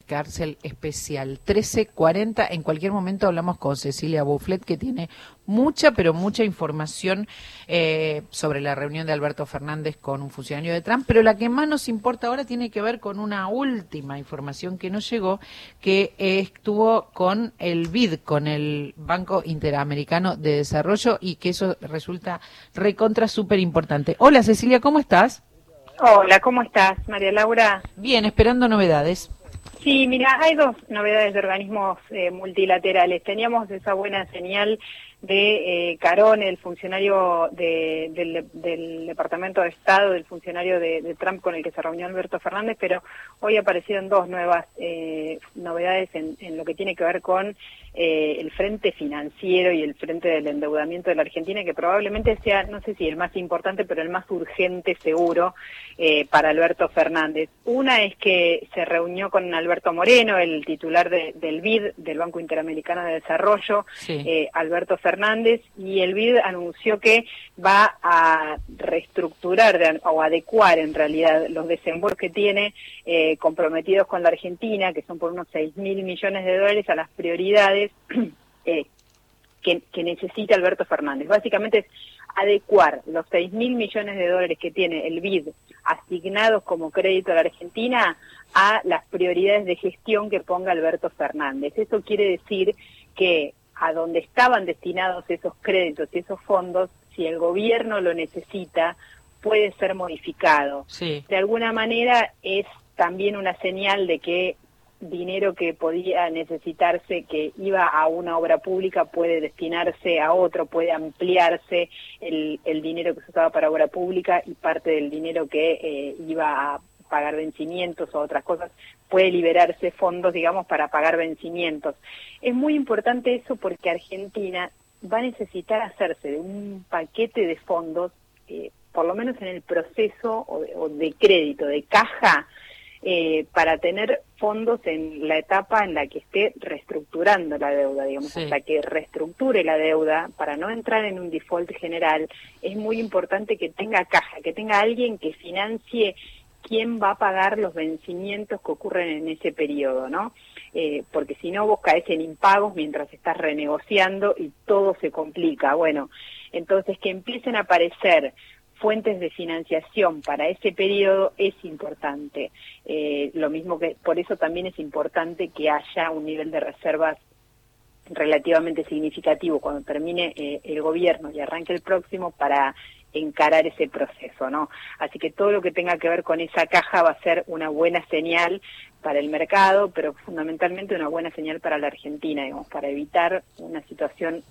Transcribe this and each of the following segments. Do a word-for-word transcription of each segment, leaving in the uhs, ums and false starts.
cárcel especial. trece cuarenta, en cualquier momento hablamos con Cecilia Bouflet, que tiene mucha, pero mucha información eh, sobre la reunión de Alberto Fernández con un funcionario de Trump, pero la que más nos importa ahora tiene que ver con una última información que nos llegó, que eh, estuvo con el B I D, con el Banco Interamericano de Desarrollo, y que eso resulta recontra súper importante. Hola Cecilia, ¿cómo estás? Hola, ¿cómo estás, María Laura? Bien, esperando novedades. Sí, mira, hay dos novedades de organismos eh, multilaterales. Teníamos esa buena señal de eh, Carón, el funcionario de, del, del Departamento de Estado, del funcionario de, de Trump con el que se reunió Alberto Fernández, pero hoy aparecieron dos nuevas eh, novedades en, en lo que tiene que ver con eh, el frente financiero y el frente del endeudamiento de la Argentina, que probablemente sea, no sé si el más importante, pero el más urgente seguro eh, para Alberto Fernández. Una es que se reunió con Alberto Moreno, el titular de, del B I D, del Banco Interamericano de Desarrollo, sí. eh, Alberto Fernández, y el B I D anunció que va a reestructurar de, o adecuar en realidad los desembolsos que tiene eh, comprometidos con la Argentina, que son por unos seis mil millones de dólares, a las prioridades eh, que, que necesita Alberto Fernández. Básicamente es adecuar los seis mil millones de dólares que tiene el B I D asignados como crédito a la Argentina a las prioridades de gestión que ponga Alberto Fernández. Eso quiere decir que a donde estaban destinados esos créditos y esos fondos, si el gobierno lo necesita, puede ser modificado. Sí. De alguna manera es también una señal de que dinero que podía necesitarse, que iba a una obra pública, puede destinarse a otro, puede ampliarse el, el dinero que se usaba para obra pública, y parte del dinero que eh, iba a pagar vencimientos o otras cosas, puede liberarse fondos, digamos, para pagar vencimientos. Es muy importante eso porque Argentina va a necesitar hacerse de un paquete de fondos, eh, por lo menos en el proceso o de, o de crédito, de caja, eh, para tener fondos en la etapa en la que esté reestructurando la deuda, digamos, sí. Hasta que reestructure la deuda, para no entrar en un default general, es muy importante que tenga caja, que tenga alguien que financie quién va a pagar los vencimientos que ocurren en ese periodo, ¿no? Eh, porque si no, vos caes en impagos mientras estás renegociando y todo se complica. Bueno, entonces que empiecen a aparecer fuentes de financiación para ese periodo es importante. Eh, lo mismo que, por eso también es importante que haya un nivel de reservas relativamente significativo cuando termine eh, el gobierno y arranque el próximo, para encarar ese proceso, ¿no? Así que todo lo que tenga que ver con esa caja va a ser una buena señal para el mercado, pero fundamentalmente una buena señal para la Argentina, digamos, para evitar una situación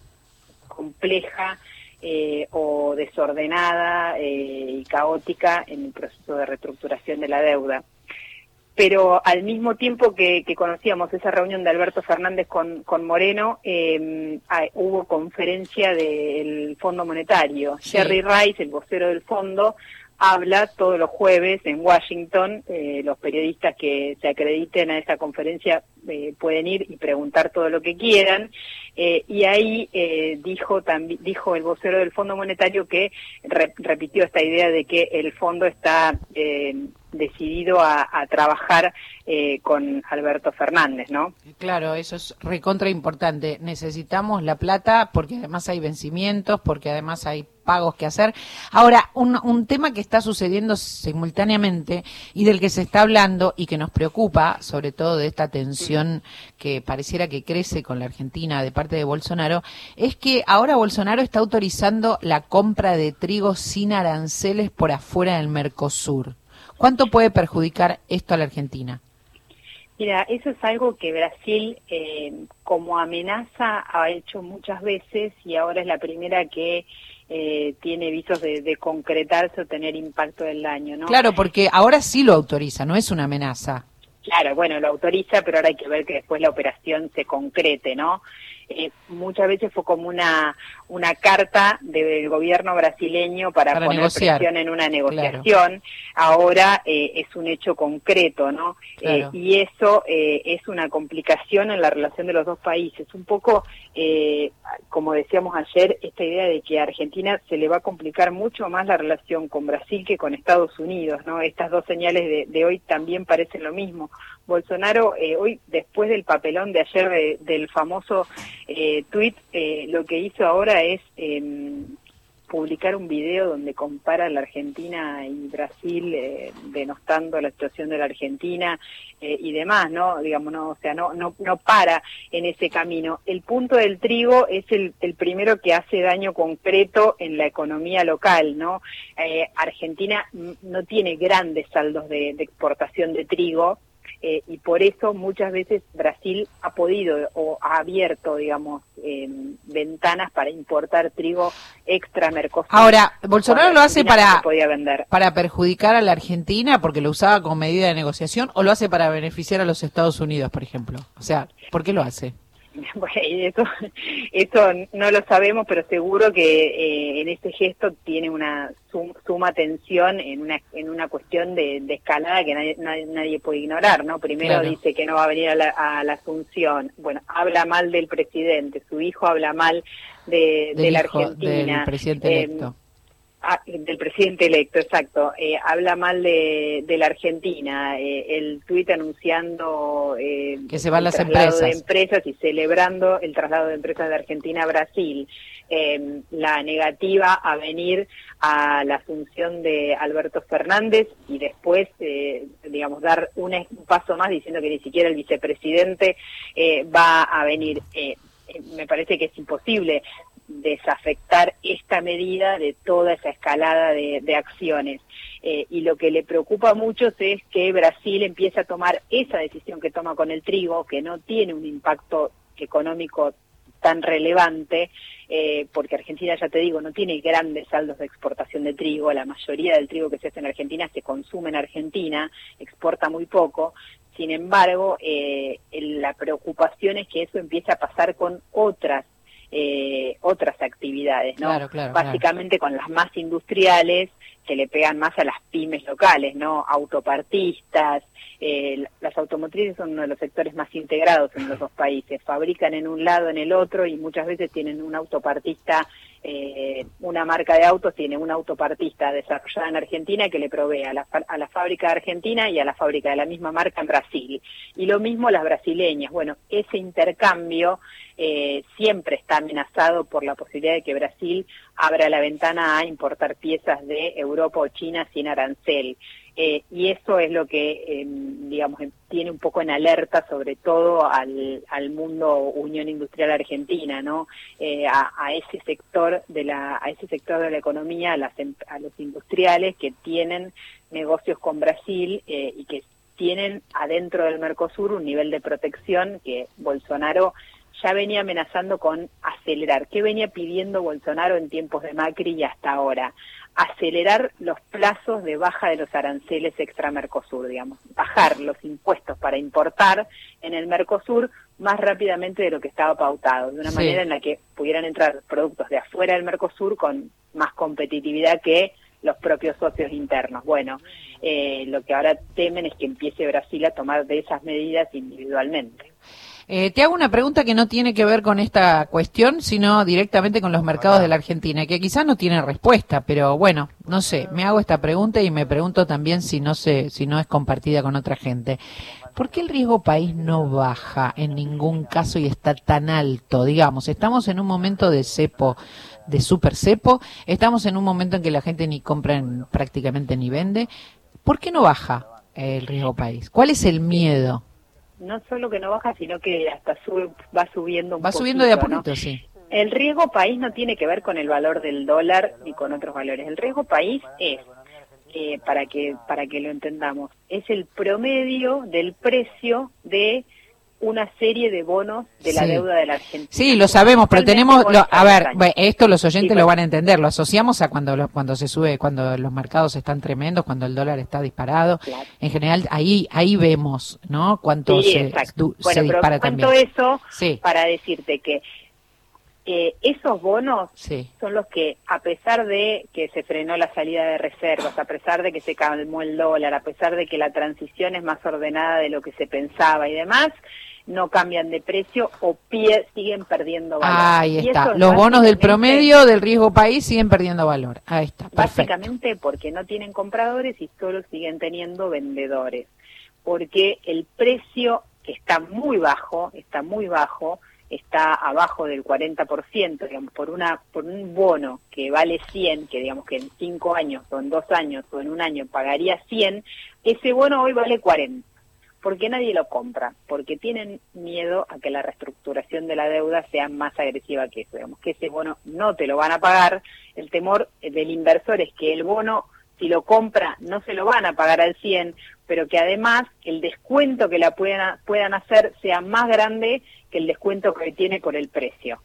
compleja eh, o desordenada eh, y caótica en el proceso de reestructuración de la deuda. Pero al mismo tiempo que, que conocíamos esa reunión de Alberto Fernández con, con Moreno, eh, hay, hubo conferencia del Fondo Monetario. Sí. Jerry Rice, el vocero del fondo, habla todos los jueves en Washington. Eh, los periodistas que se acrediten a esa conferencia eh, pueden ir y preguntar todo lo que quieran. Eh, y ahí eh, dijo, también, dijo el vocero del Fondo Monetario que re, repitió esta idea de que el fondo está Eh, decidido a, a trabajar eh, con Alberto Fernández, ¿no? Claro, eso es recontra importante. Necesitamos la plata porque además hay vencimientos, porque además hay pagos que hacer. Ahora, un, un tema que está sucediendo simultáneamente y del que se está hablando y que nos preocupa, sobre todo de esta tensión que pareciera que crece con la Argentina de parte de Bolsonaro, es que ahora Bolsonaro está autorizando la compra de trigo sin aranceles por afuera del Mercosur. ¿Cuánto puede perjudicar esto a la Argentina? Mira, eso es algo que Brasil eh, como amenaza ha hecho muchas veces, y ahora es la primera que eh, tiene visos de, de concretarse o tener impacto del daño, ¿no? Claro, porque ahora sí lo autoriza, no es una amenaza. Claro, bueno, lo autoriza, pero ahora hay que ver que después la operación se concrete, ¿no? eh, muchas veces fue como una una carta del gobierno brasileño para, para poner negociar. presión en una negociación. Claro. Ahora eh, es un hecho concreto, ¿no? Claro. Eh, y eso eh, es una complicación en la relación de los dos países. Un poco, eh, como decíamos ayer, esta idea de que a Argentina se le va a complicar mucho más la relación con Brasil que con Estados Unidos, ¿no? Estas dos señales de, de hoy también parecen lo mismo. Bolsonaro, eh, hoy, después del papelón de ayer de, del famoso eh, tuit, eh, lo que hizo ahora es eh, publicar un video donde compara la Argentina y Brasil, eh, denostando la situación de la Argentina eh, y demás, ¿no? Digamos, no, o sea, no, no, no para en ese camino. El punto del trigo es el, el primero que hace daño concreto en la economía local, ¿no? Eh, Argentina no tiene grandes saldos de, de exportación de trigo. Eh, y por eso muchas veces Brasil ha podido o ha abierto, digamos, eh, ventanas para importar trigo extra Mercosur. Ahora, ¿Bolsonaro lo hace para, no para perjudicar a la Argentina porque lo usaba como medida de negociación o lo hace para beneficiar a los Estados Unidos, por ejemplo? O sea, ¿por qué lo hace? Bueno, eso, eso no lo sabemos, pero seguro que eh, en este gesto tiene una sum, suma tensión en una en una cuestión de, de escalada que nadie, nadie, nadie puede ignorar, ¿no? Primero claro. dice que no va a venir a la, a la Asunción, bueno, habla mal del presidente, su hijo habla mal de, de la Argentina. Del presidente electo. Eh, Ah, del presidente electo, exacto. Eh, habla mal de, de la Argentina. Eh, el tuit anunciando eh, que se van el las traslado empresas. de empresas y celebrando el traslado de empresas de Argentina a Brasil. Eh, la negativa a venir a la asunción de Alberto Fernández y después, eh, digamos, dar un, un paso más diciendo que ni siquiera el vicepresidente eh, va a venir. Eh, eh, me parece que es imposible desafectar esta medida de toda esa escalada de, de acciones. Eh, y lo que le preocupa a muchos es que Brasil empiece a tomar esa decisión que toma con el trigo, que no tiene un impacto económico tan relevante, eh, porque Argentina, ya te digo, no tiene grandes saldos de exportación de trigo. La mayoría del trigo que se hace en Argentina se consume en Argentina, exporta muy poco. Sin embargo, eh, la preocupación es que eso empiece a pasar con otras Eh, otras actividades, ¿no? Claro, claro, Básicamente claro. con las más industriales que le pegan más a las pymes locales, ¿no? Autopartistas, eh, las automotrices son uno de los sectores más integrados en los dos países, fabrican en un lado, en el otro, y muchas veces tienen un autopartista, eh, una marca de autos tiene un autopartista desarrollada en Argentina que le provee a la, a la fábrica de Argentina y a la fábrica de la misma marca en Brasil. Y lo mismo las brasileñas. Bueno, ese intercambio eh, siempre está amenazado por la posibilidad de que Brasil abra la ventana a importar piezas de Europa o China sin arancel. Eh, y eso es lo que, eh, digamos, tiene un poco en alerta, sobre todo al, al mundo Unión Industrial Argentina, ¿no? Eh, a, a ese sector de la, a ese sector de la economía, a, las, a los industriales que tienen negocios con Brasil eh, y que tienen adentro del Mercosur un nivel de protección que Bolsonaro ya venía amenazando con acelerar. ¿Qué venía pidiendo Bolsonaro en tiempos de Macri y hasta ahora? Acelerar los plazos de baja de los aranceles extra Mercosur, digamos, bajar los impuestos para importar en el Mercosur más rápidamente de lo que estaba pautado, de una sí. manera en la que pudieran entrar productos de afuera del Mercosur con más competitividad que los propios socios internos. Bueno, eh, lo que ahora temen es que empiece Brasil a tomar de esas medidas individualmente. Eh, te hago una pregunta que no tiene que ver con esta cuestión, sino directamente con los mercados de la Argentina, que quizás no tiene respuesta, pero bueno, no sé, me hago esta pregunta y me pregunto también si no se, si no es compartida con otra gente. ¿Por qué el riesgo país no baja en ningún caso y está tan alto? Digamos, estamos en un momento de cepo, de super cepo, estamos en un momento en que la gente ni compra en, prácticamente ni vende. ¿Por qué no baja el riesgo país? ¿Cuál es el miedo? No solo que no baja, sino que hasta sube, va subiendo un Va poquito, subiendo de a poquito, ¿no? sí. El riesgo país no tiene que ver con el valor del dólar ni con otros valores. El riesgo país es, eh, para que para que lo entendamos, es el promedio del precio de una serie de bonos de la sí. deuda de la Argentina. Sí, lo sabemos, pero tenemos, lo, a ver, años. esto los oyentes sí, lo van a entender, lo asociamos a cuando lo, cuando se sube, cuando los mercados están tremendos, cuando el dólar está disparado, claro. En general ahí ahí vemos, ¿no? Cuánto sí, se, du, bueno, se dispara pero también. Eso sí. para decirte que Eh, esos bonos sí. son los que, a pesar de que se frenó la salida de reservas, a pesar de que se calmó el dólar, a pesar de que la transición es más ordenada de lo que se pensaba y demás, no cambian de precio o pie, siguen perdiendo valor. Ahí está. Los bonos del promedio del riesgo país siguen perdiendo valor. Ahí está. Perfecto. Básicamente porque no tienen compradores y solo siguen teniendo vendedores. Porque el precio está muy bajo, está muy bajo, está abajo del cuarenta por ciento, digamos, por una por un bono que vale cien, que digamos que en cinco años o en dos años o en un año pagaría cien, ese bono hoy vale cuarenta, porque nadie lo compra, porque tienen miedo a que la reestructuración de la deuda sea más agresiva que eso, digamos, que ese bono no te lo van a pagar, el temor del inversor es que el bono, si lo compra, no se lo van a pagar al cien, pero que además el descuento que la puedan, puedan hacer sea más grande que el descuento que tiene por el precio.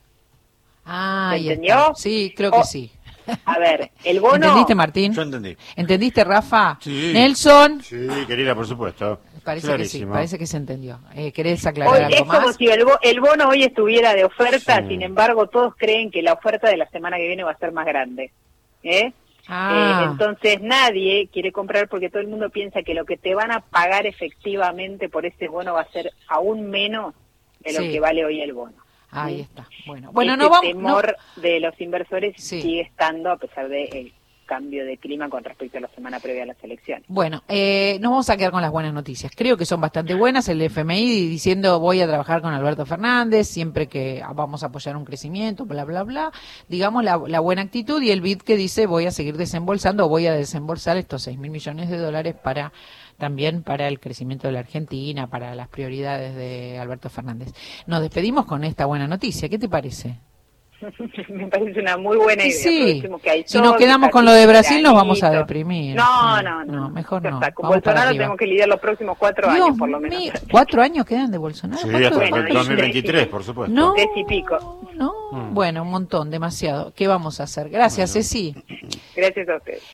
Ah, ¿Se entendió? Sí, creo que o, sí. A ver, el bono... ¿Entendiste, Martín? Yo entendí. ¿Entendiste, Rafa? Sí. Nelson. Sí, querida, por supuesto. Parece Clarísimo. que sí, parece que se entendió. Eh, ¿Querés aclarar hoy, algo es más? como si el, bo, el bono hoy estuviera de oferta, sí. Sin embargo, todos creen que la oferta de la semana que viene va a ser más grande. ¿Eh? Ah. Eh, entonces nadie quiere comprar porque todo el mundo piensa que lo que te van a pagar efectivamente por ese bono va a ser aún menos de lo sí. que vale hoy el bono. Ahí está. Bueno, bueno, Ese no vamos. El temor no. de los inversores sí. sigue estando a pesar del cambio de clima con respecto a la semana previa a las elecciones. Bueno, eh, nos vamos a quedar con las buenas noticias. Creo que son bastante buenas. El F M I diciendo voy a trabajar con Alberto Fernández siempre que vamos a apoyar un crecimiento, bla, bla, bla. Digamos la, la buena actitud y el B I D que dice voy a seguir desembolsando, voy a desembolsar estos seis mil millones de dólares para también para el crecimiento de la Argentina, para las prioridades de Alberto Fernández. Nos despedimos con esta buena noticia. ¿Qué te parece? Me parece una muy buena idea. Sí, que hay si nos quedamos con lo de Brasil nos vamos a deprimir. No, sí. no, no, no. Mejor no. Con Bolsonaro tenemos que lidiar los próximos cuatro Dios años, por lo menos. Mío. ¿Cuatro años quedan de Bolsonaro? Sí, hasta bueno, el dos mil veintitrés, por supuesto. No, Tres y pico. No, mm. Bueno, un montón, demasiado. ¿Qué vamos a hacer? Gracias, bueno. Ceci. Gracias a ustedes.